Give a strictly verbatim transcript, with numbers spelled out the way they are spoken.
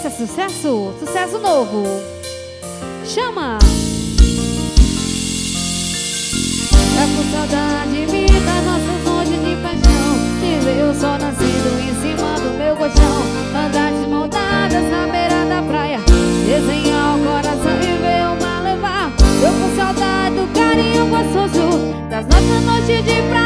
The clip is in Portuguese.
Esse é sucesso, sucesso novo. Chama! É por saudade me das nossas noites de paixão, de ver o sol nascendo em cima do meu colchão, andar desmontadas na beira da praia, desenhar o coração e ver o mar levar. Eu com saudade do carinho gostoso das nossas noites de praia.